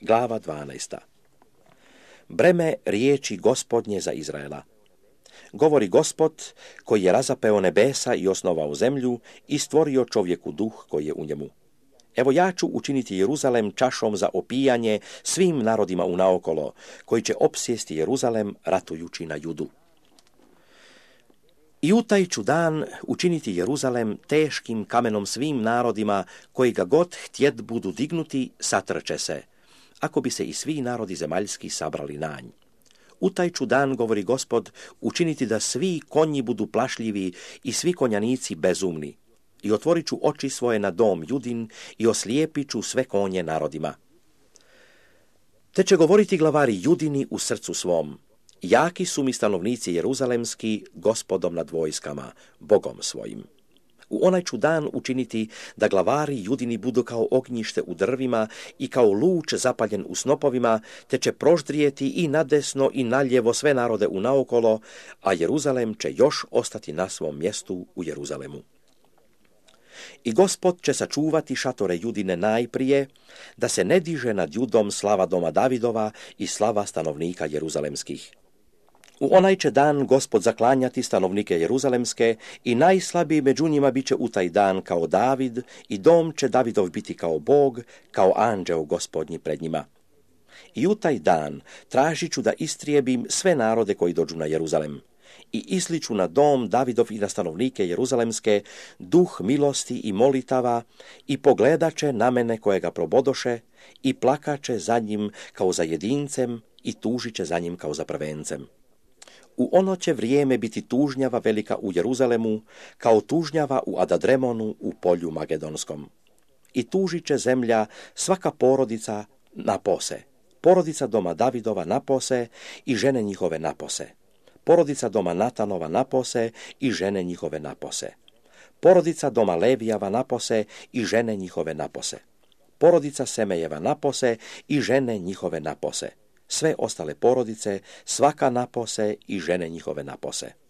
Glava 12. Breme riječi Gospodnje za Izraela. Govori Gospod, koji je razapeo nebesa i osnovao zemlju i stvorio čovjeku duh koji je u njemu. Evo ja ću učiniti Jeruzalem čašom za opijanje svim narodima unaokolo, koji će opsjesti Jeruzalem ratujući na Judu. I u taj ću dan učiniti Jeruzalem teškim kamenom svim narodima, koji ga god htjet budu dignuti, satrče se, ako bi se i svi narodi zemaljski sabrali na nj. U taj ću dan, govori Gospod, učiniti da svi konji budu plašljivi i svi konjanici bezumni. I otvorit ću oči svoje na dom Judin i oslijepit ću sve konje narodima. Te će govoriti glavari Judini u srcu svom. Jaki su mi stanovnici jeruzalemski, Gospodom nad vojskama, Bogom svojim. U onaj ću dan učiniti da glavari Judini budu kao ognjište u drvima i kao luč zapaljen u snopovima, te će proždrijeti i nadesno i naljevo sve narode unaokolo, a Jeruzalem će još ostati na svom mjestu u Jeruzalemu. I Gospod će sačuvati šatore Judine najprije, da se ne diže nad Judom slava doma Davidova i slava stanovnika jeruzalemskih. U onaj će dan Gospod zaklanjati stanovnike jeruzalemske i najslabiji među njima bit će u taj dan kao David i dom će Davidov biti kao Bog, kao anđeo Gospodnji pred njima. I u taj dan tražit ću da istrijebim sve narode koji dođu na Jeruzalem. I isliću na dom Davidov i na stanovnike jeruzalemske duh milosti i molitava i pogledaće na mene kojega probodoše i plakaće za njim kao za jedincem i tužiće za njim kao za prvencem. U ono će vrijeme biti tužnjava velika u Jeruzalemu, kao tužnjava u Adadremonu u polju Magedonskom. I tužit će zemlja svaka porodica napose, porodica doma Davidova napose i žene njihove napose, porodica doma Natanova napose i žene njihove napose, porodica doma Levijava napose i žene njihove napose, porodica Semejeva napose i žene njihove napose, sve ostale porodice, svaka napose i žene njihove napose.